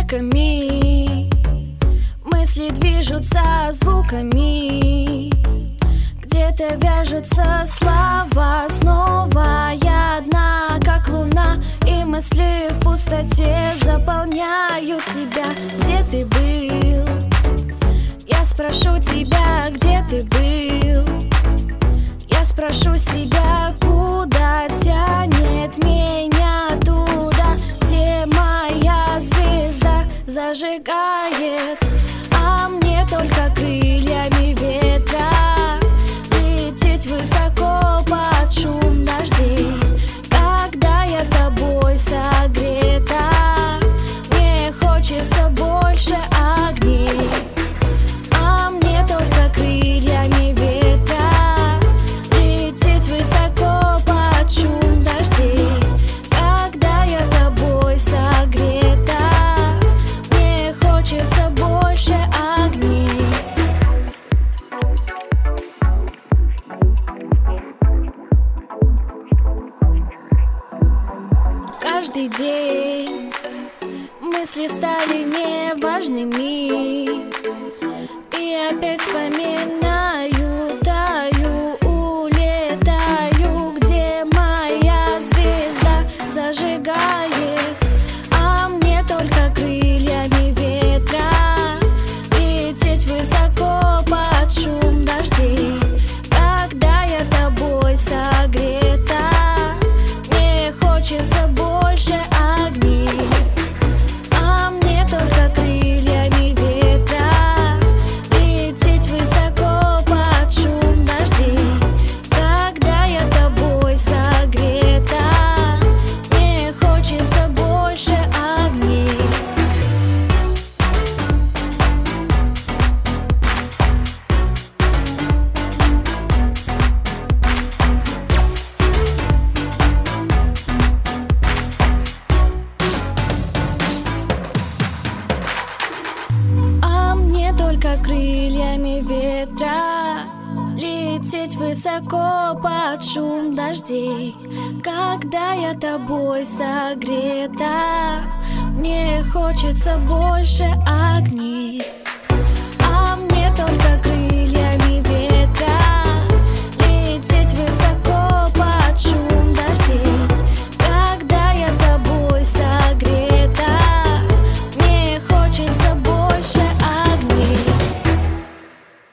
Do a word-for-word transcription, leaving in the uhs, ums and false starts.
ошибками, мысли движутся звуками, где-то вяжутся слова. Снова я одна, как луна, и мысли в пустоте заполняют тебя. Где ты был? Я спрошу тебя, где ты был? Я спрошу себя, куда тянет меня туда, где моя звезда зажигает, а мне только крыльями ветра лететь высоко под шум дождей. Когда я тобой согрета, мне хочется больше огней, а мне только крыльями ветра лететь высоко под шум дождей. Когда я тобой согрета, мне хочется больше огней. Каждый день мысли стали неважными, и опять вспоминаю, таю, улетаю, где моя звезда зажигает, а мне только крыльями ветра лететь высоко под шум дождей. Когда я тобой согрета, мне хочется больше огней, а мне только крыльями ветра лететь высоко под шум дождей. Когда я тобой согрета, мне хочется больше огней. А мне только крыльями ветра лететь высоко под шум дождей. Когда я тобой согрета, мне хочется больше огней.